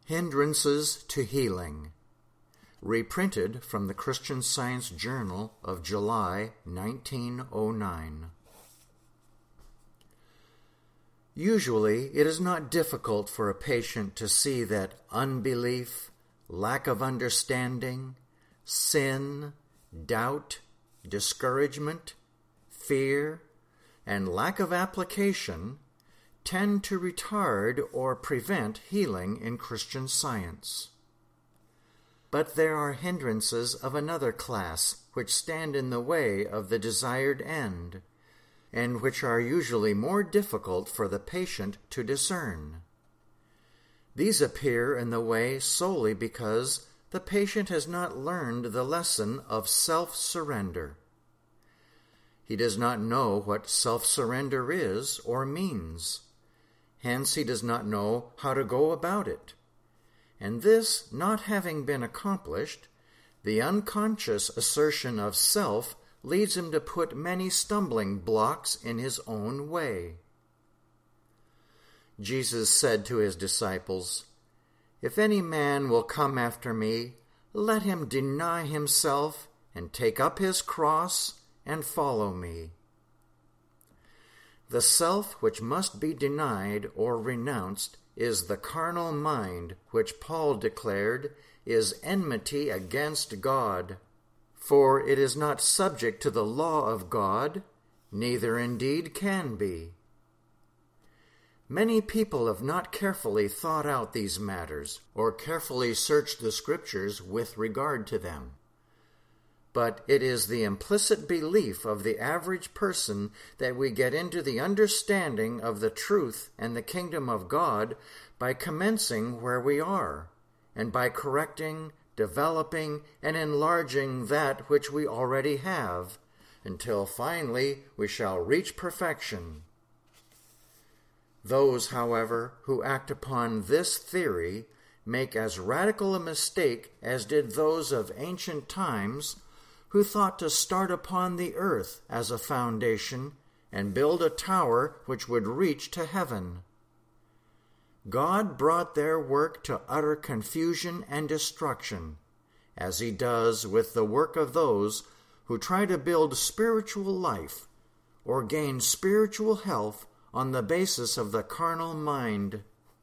Hindrances to Healing, reprinted from the Christian Science Journal of July 1909. Usually, it is not difficult for a patient to see that unbelief, lack of understanding, sin, doubt, discouragement, fear, and lack of application tend to retard or prevent healing in Christian Science. But there are hindrances of another class which stand in the way of the desired end, and which are usually more difficult for the patient to discern. These appear in the way solely because the patient has not learned the lesson of self-surrender. He does not know what self-surrender is or means. Hence he does not know how to go about it. And this not having been accomplished, the unconscious assertion of self leads him to put many stumbling blocks in his own way. Jesus said to his disciples, "If any man will come after me, let him deny himself and take up his cross and follow me." The self which must be denied or renounced is the carnal mind, which Paul declared is enmity against God. For it is not subject to the law of God, neither indeed can be. Many people have not carefully thought out these matters, or carefully searched the Scriptures with regard to them. But it is the implicit belief of the average person that we get into the understanding of the truth and the kingdom of God by commencing where we are, and by correcting, developing, and enlarging that which we already have, until finally we shall reach perfection. Those, however, who act upon this theory make as radical a mistake as did those of ancient times, who thought to start upon the earth as a foundation and build a tower which would reach to heaven. God brought their work to utter confusion and destruction, as he does with the work of those who try to build spiritual life or gain spiritual health on the basis of the carnal mind.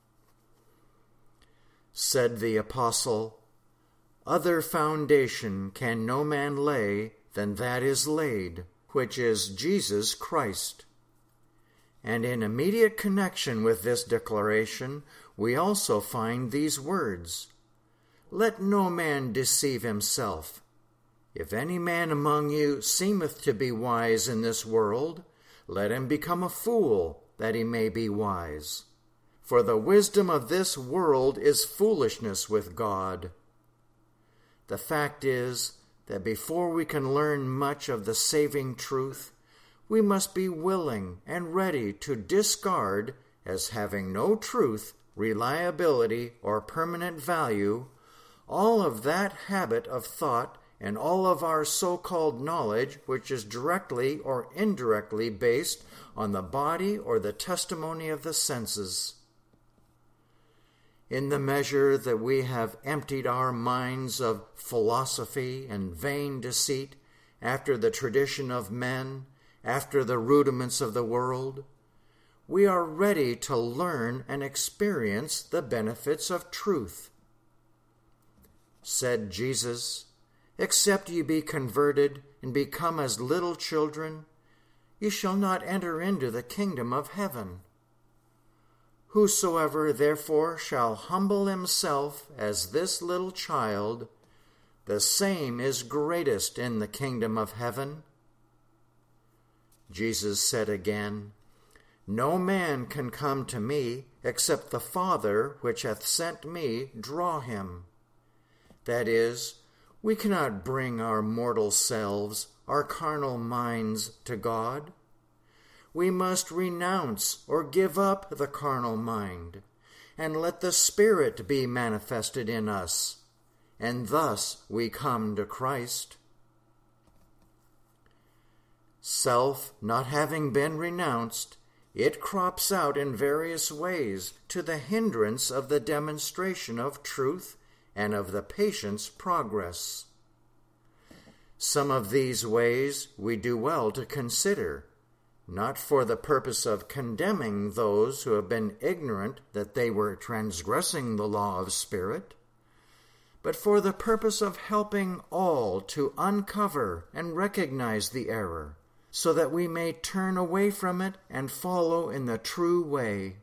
Said the apostle, "Other foundation can no man lay than that is laid, which is Jesus Christ." And in immediate connection with this declaration, we also find these words, "Let no man deceive himself. If any man among you seemeth to be wise in this world, let him become a fool, that he may be wise. For the wisdom of this world is foolishness with God." The fact is that before we can learn much of the saving truth, we must be willing and ready to discard, as having no truth, reliability, or permanent value, all of that habit of thought and all of our so-called knowledge which is directly or indirectly based on the body or the testimony of the senses. In the measure that we have emptied our minds of philosophy and vain deceit after the tradition of men, after the rudiments of the world, we are ready to learn and experience the benefits of truth. Said Jesus, "Except ye be converted and become as little children, ye shall not enter into the kingdom of heaven. Whosoever therefore shall humble himself as this little child, the same is greatest in the kingdom of heaven." Jesus said again, "No man can come to me except the Father which hath sent me draw him." That is, we cannot bring our mortal selves, our carnal minds, to God. We must renounce or give up the carnal mind, and let the Spirit be manifested in us, and thus we come to Christ. Self not having been renounced, it crops out in various ways to the hindrance of the demonstration of truth and of the patient's progress. Some of these ways we do well to consider, not for the purpose of condemning those who have been ignorant that they were transgressing the law of spirit, but for the purpose of helping all to uncover and recognize the error, so that we may turn away from it and follow in the true way.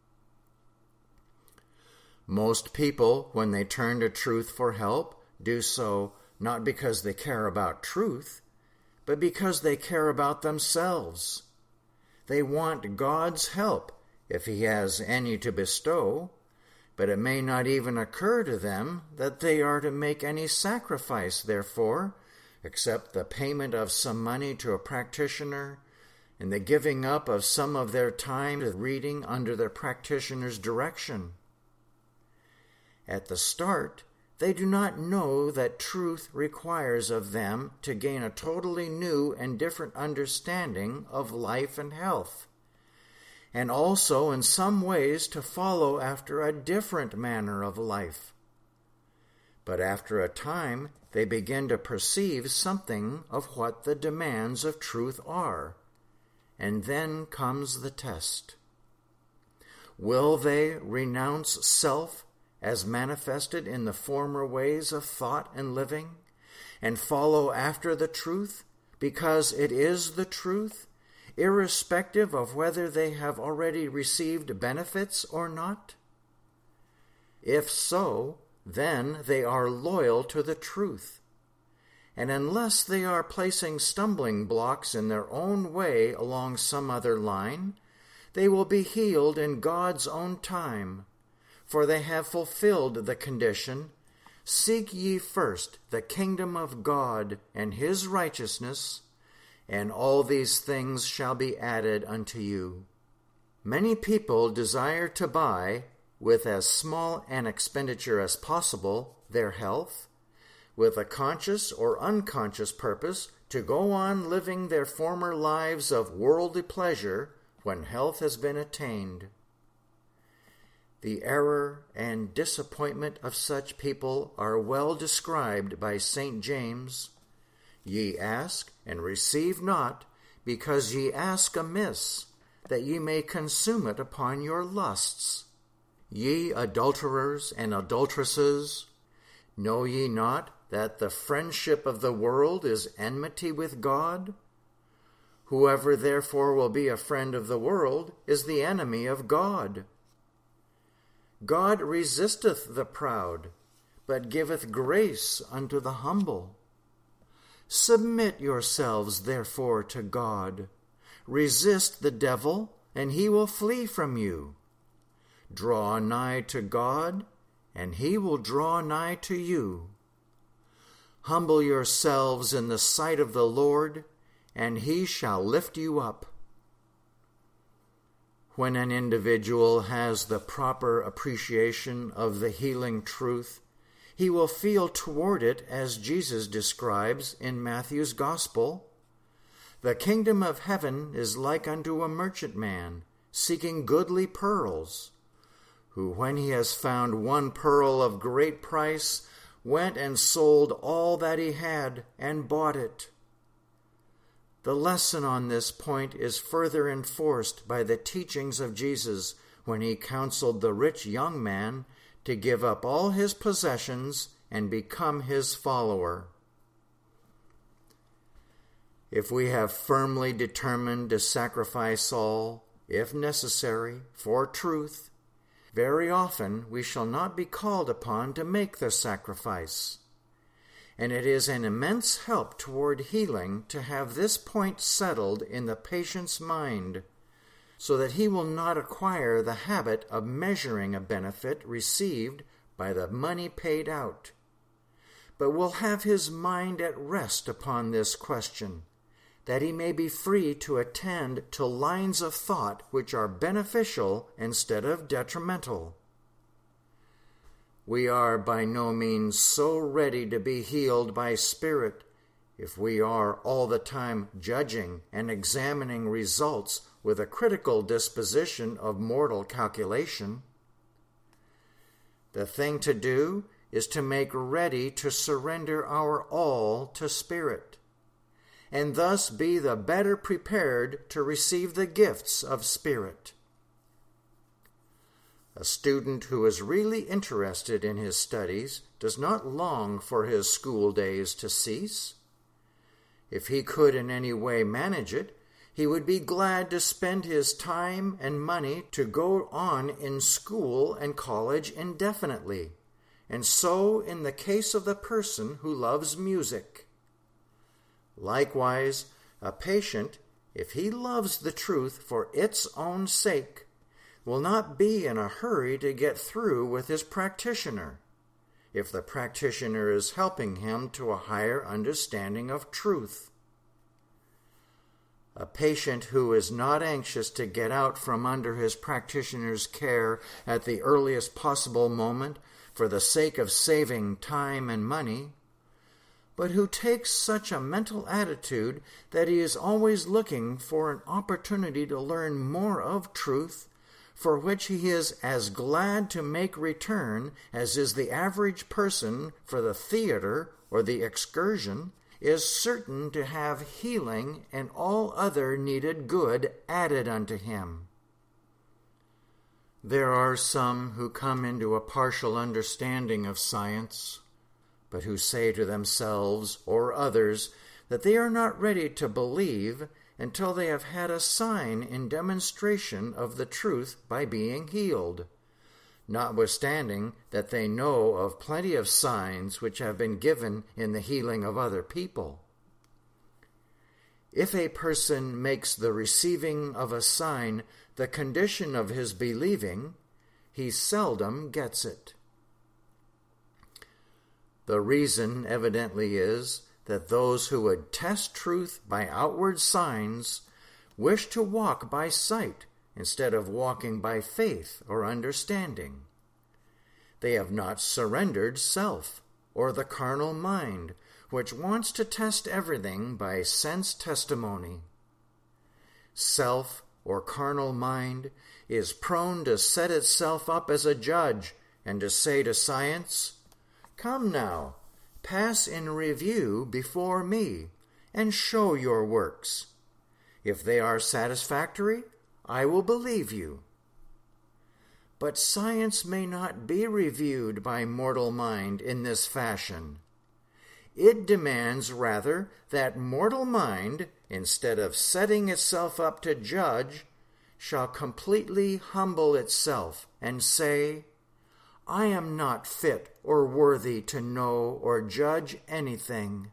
Most people, when they turn to truth for help, do so not because they care about truth, but because they care about themselves. They want God's help, if He has any to bestow, but it may not even occur to them that they are to make any sacrifice, therefore, except the payment of some money to a practitioner and the giving up of some of their time to reading under the practitioner's direction. At the start, they do not know that truth requires of them to gain a totally new and different understanding of life and health, and also in some ways to follow after a different manner of life. But after a time, they begin to perceive something of what the demands of truth are, and then comes the test. Will they renounce self as manifested in the former ways of thought and living, and follow after the truth, because it is the truth, irrespective of whether they have already received benefits or not? If so, then they are loyal to the truth. And unless they are placing stumbling blocks in their own way along some other line, they will be healed in God's own time, for they have fulfilled the condition, "Seek ye first the kingdom of God and His righteousness, and all these things shall be added unto you." Many people desire to buy, with as small an expenditure as possible, their health, with a conscious or unconscious purpose to go on living their former lives of worldly pleasure when health has been attained. The error and disappointment of such people are well described by St. James. "Ye ask, and receive not, because ye ask amiss, that ye may consume it upon your lusts. Ye adulterers and adulteresses, know ye not that the friendship of the world is enmity with God? Whoever therefore will be a friend of the world is the enemy of God. God resisteth the proud, but giveth grace unto the humble. Submit yourselves therefore to God. Resist the devil, and he will flee from you. Draw nigh to God, and he will draw nigh to you. Humble yourselves in the sight of the Lord, and he shall lift you up." When an individual has the proper appreciation of the healing truth, he will feel toward it as Jesus describes in Matthew's Gospel. "The kingdom of heaven is like unto a merchantman seeking goodly pearls, who when he has found one pearl of great price, went and sold all that he had and bought it." The lesson on this point is further enforced by the teachings of Jesus when he counseled the rich young man to give up all his possessions and become his follower. If we have firmly determined to sacrifice all, if necessary, for truth, very often we shall not be called upon to make the sacrifice. And it is an immense help toward healing to have this point settled in the patient's mind, so that he will not acquire the habit of measuring a benefit received by the money paid out, but will have his mind at rest upon this question, that he may be free to attend to lines of thought which are beneficial instead of detrimental. We are by no means so ready to be healed by Spirit if we are all the time judging and examining results with a critical disposition of mortal calculation. The thing to do is to make ready to surrender our all to Spirit, and thus be the better prepared to receive the gifts of Spirit. A student who is really interested in his studies does not long for his school days to cease. If he could in any way manage it, he would be glad to spend his time and money to go on in school and college indefinitely, and so in the case of the person who loves music. Likewise, a patient, if he loves the truth for its own sake, will not be in a hurry to get through with his practitioner, if the practitioner is helping him to a higher understanding of truth. A patient who is not anxious to get out from under his practitioner's care at the earliest possible moment for the sake of saving time and money, but who takes such a mental attitude that he is always looking for an opportunity to learn more of truth, for which he is as glad to make return as is the average person for the theater or the excursion, is certain to have healing and all other needed good added unto him. There are some who come into a partial understanding of science, but who say to themselves or others that they are not ready to believe until they have had a sign in demonstration of the truth by being healed, notwithstanding that they know of plenty of signs which have been given in the healing of other people. If a person makes the receiving of a sign the condition of his believing, he seldom gets it. The reason evidently is that those who would test truth by outward signs wish to walk by sight instead of walking by faith or understanding. They have not surrendered self or the carnal mind, which wants to test everything by sense testimony. Self or carnal mind is prone to set itself up as a judge and to say to science, "Come now, pass in review before me, and show your works. If they are satisfactory, I will believe you." But science may not be reviewed by mortal mind in this fashion. It demands rather that mortal mind, instead of setting itself up to judge, shall completely humble itself and say, "I am not fit or worthy to know or judge anything."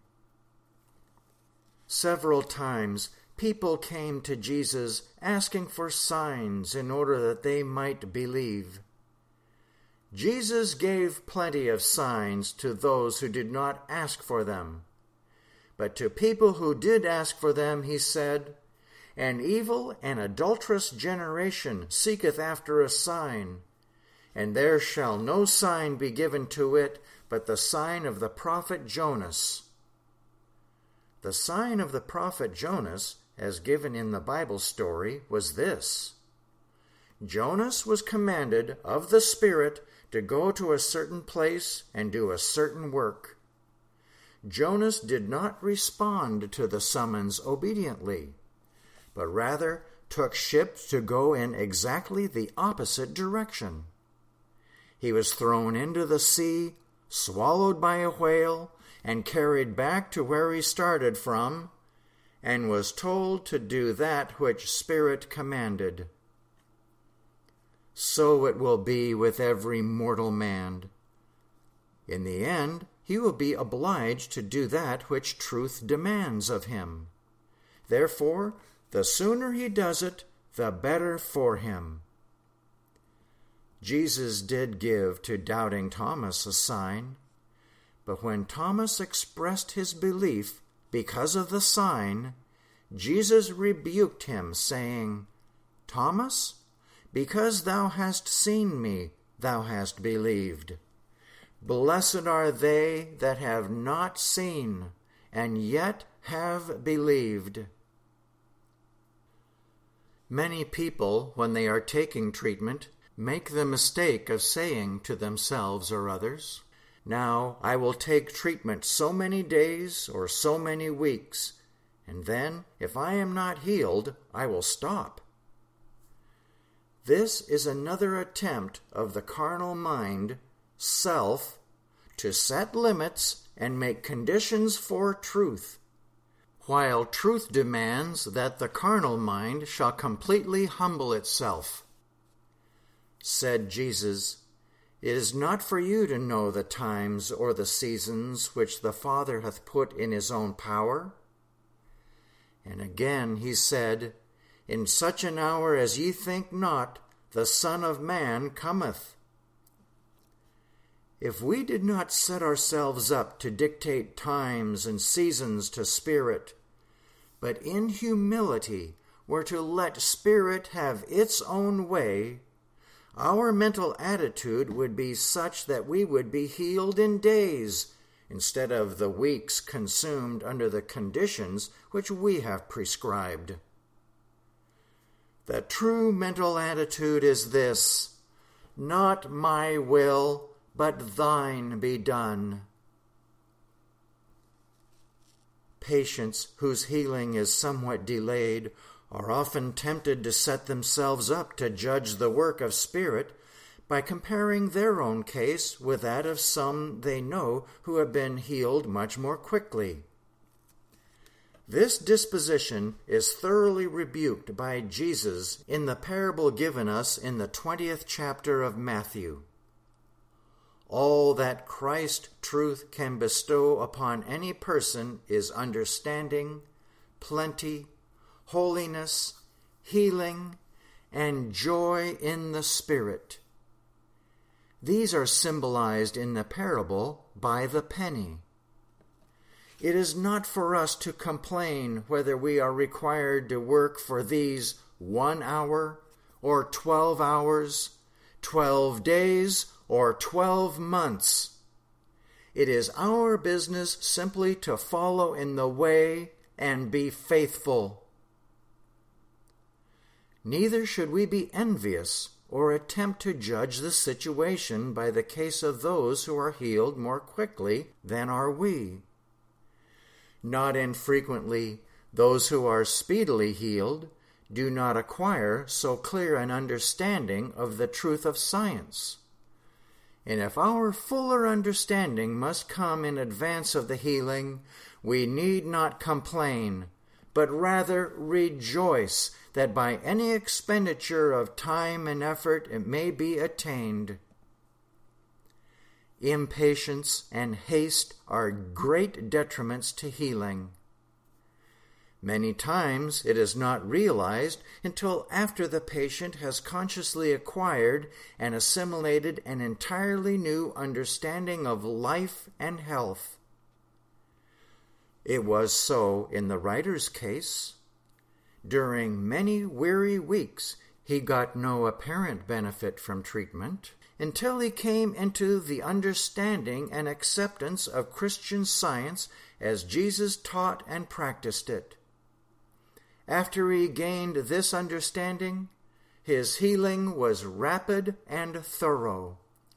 Several times people came to Jesus asking for signs in order that they might believe. Jesus gave plenty of signs to those who did not ask for them. But to people who did ask for them, he said, "An evil and adulterous generation seeketh after a sign, and there shall no sign be given to it but the sign of the prophet Jonas." The sign of the prophet Jonas, as given in the Bible story, was this. Jonas was commanded of the Spirit to go to a certain place and do a certain work. Jonas did not respond to the summons obediently, but rather took ship to go in exactly the opposite direction. He was thrown into the sea, swallowed by a whale, and carried back to where he started from, and was told to do that which Spirit commanded. So it will be with every mortal man. In the end, he will be obliged to do that which truth demands of him. Therefore, the sooner he does it, the better for him. Jesus did give to doubting Thomas a sign, but when Thomas expressed his belief because of the sign, Jesus rebuked him, saying, "Thomas, because thou hast seen me, thou hast believed. Blessed are they that have not seen, and yet have believed." Many people, when they are taking treatment, make the mistake of saying to themselves or others, "Now I will take treatment so many days or so many weeks, and then, if I am not healed, I will stop." This is another attempt of the carnal mind, self, to set limits and make conditions for truth, while truth demands that the carnal mind shall completely humble itself. Said Jesus, "It is not for you to know the times or the seasons which the Father hath put in his own power." And again he said, "In such an hour as ye think not, the Son of Man cometh." If we did not set ourselves up to dictate times and seasons to Spirit, but in humility were to let Spirit have its own way, our mental attitude would be such that we would be healed in days, instead of the weeks consumed under the conditions which we have prescribed. The true mental attitude is this: "Not my will, but thine be done." Patients whose healing is somewhat delayed are often tempted to set themselves up to judge the work of Spirit by comparing their own case with that of some they know who have been healed much more quickly. This disposition is thoroughly rebuked by Jesus in the parable given us in the 20th chapter of Matthew. All that Christ truth can bestow upon any person is understanding, plenty, holiness, healing, and joy in the Spirit. These are symbolized in the parable by the penny. It is not for us to complain whether we are required to work for these 1 hour or 12 hours, 12 days, or 12 months. It is our business simply to follow in the way and be faithful. Neither should we be envious or attempt to judge the situation by the case of those who are healed more quickly than are we. Not infrequently, those who are speedily healed do not acquire so clear an understanding of the truth of science. And if our fuller understanding must come in advance of the healing, we need not complain, but rather rejoice that by any expenditure of time and effort it may be attained. Impatience and haste are great detriments to healing. Many times it is not realized until after the patient has consciously acquired and assimilated an entirely new understanding of life and health. It was so in the writer's case. During many weary weeks, he got no apparent benefit from treatment until he came into the understanding and acceptance of Christian Science as Jesus taught and practiced it. After he gained this understanding, his healing was rapid and thorough.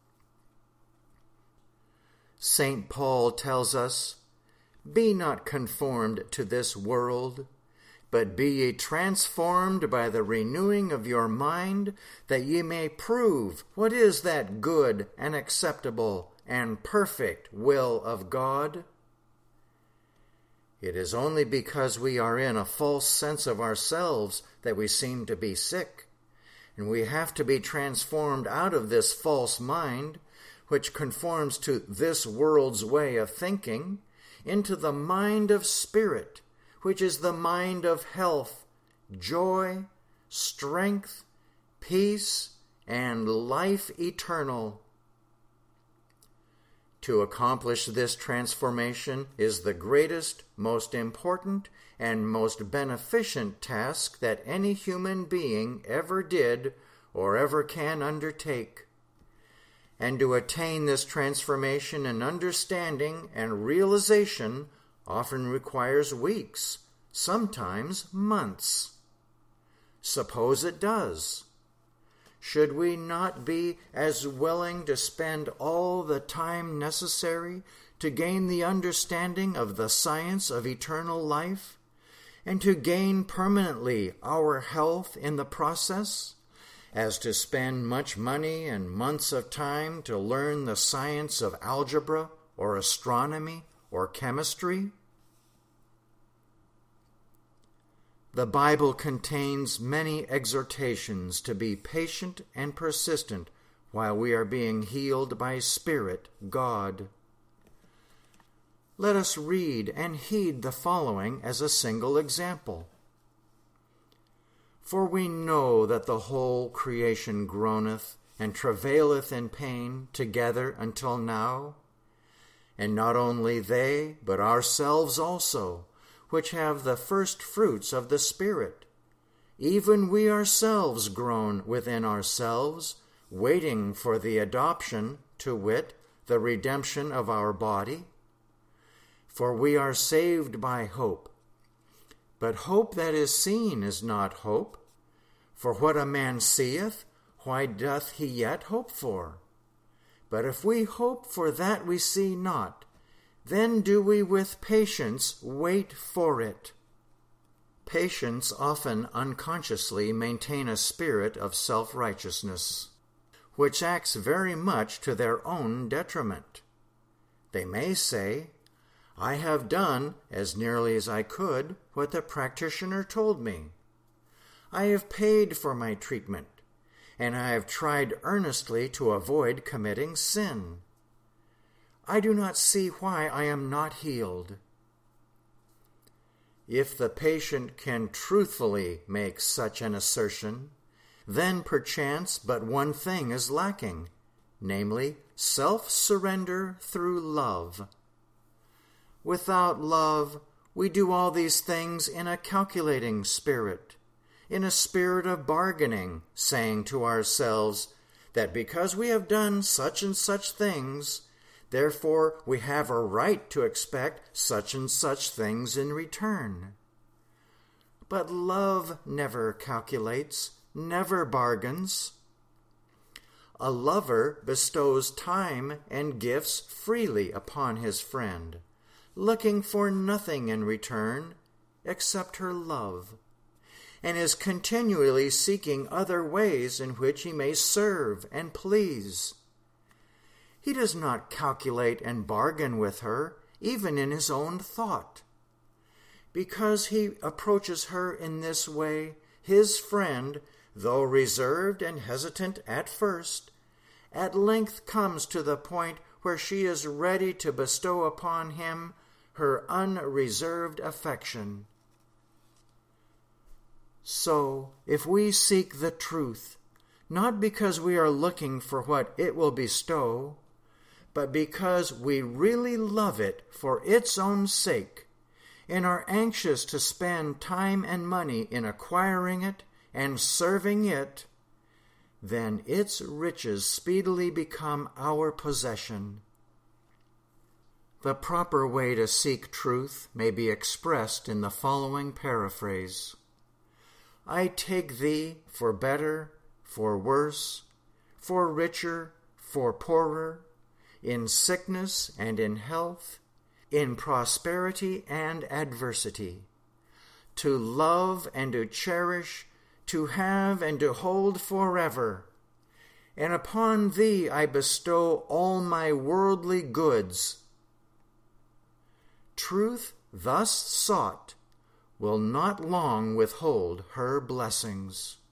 St. Paul tells us, "Be not conformed to this world, but be ye transformed by the renewing of your mind, that ye may prove what is that good and acceptable and perfect will of God." It is only because we are in a false sense of ourselves that we seem to be sick, and we have to be transformed out of this false mind, which conforms to this world's way of thinking, into the mind of Spirit, which is the mind of health, joy, strength, peace, and life eternal. To accomplish this transformation is the greatest, most important, and most beneficent task that any human being ever did or ever can undertake. And to attain this transformation and understanding and realization often requires weeks, sometimes months. Suppose it does. Should we not be as willing to spend all the time necessary to gain the understanding of the science of eternal life, and to gain permanently our health in the process, as to spend much money and months of time to learn the science of algebra or astronomy or chemistry? The Bible contains many exhortations to be patient and persistent while we are being healed by Spirit, God. Let us read and heed the following as a single example. For we know that the whole creation groaneth and travaileth in pain together until now. And not only they, but ourselves also, which have the first fruits of the Spirit, even we ourselves groan within ourselves, waiting for the adoption, to wit, the redemption of our body. For we are saved by hope. But hope that is seen is not hope. For what a man seeth, why doth he yet hope for? But if we hope for that we see not, then do we with patience wait for it. Patients often unconsciously maintain a spirit of self-righteousness, which acts very much to their own detriment. They may say, I have done, as nearly as I could, what the practitioner told me. I have paid for my treatment, and I have tried earnestly to avoid committing sin. I do not see why I am not healed. If the patient can truthfully make such an assertion, then perchance but one thing is lacking, namely, self-surrender through love. Without love, we do all these things in a calculating spirit, in a spirit of bargaining, saying to ourselves that because we have done such and such things, therefore we have a right to expect such and such things in return. But love never calculates, never bargains. A lover bestows time and gifts freely upon his friend, looking for nothing in return except her love, and is continually seeking other ways in which he may serve and please. He does not calculate and bargain with her, even in his own thought. Because he approaches her in this way, his friend, though reserved and hesitant at first, at length comes to the point where she is ready to bestow upon him her unreserved affection. So, if we seek the truth, not because we are looking for what it will bestow, but because we really love it for its own sake, and are anxious to spend time and money in acquiring it and serving it, then its riches speedily become our possession. The proper way to seek truth may be expressed in the following paraphrase. I take thee for better, for worse, for richer, for poorer, in sickness and in health, in prosperity and adversity, to love and to cherish, to have and to hold forever. And upon thee I bestow all my worldly goods. Truth thus sought will not long withhold her blessings.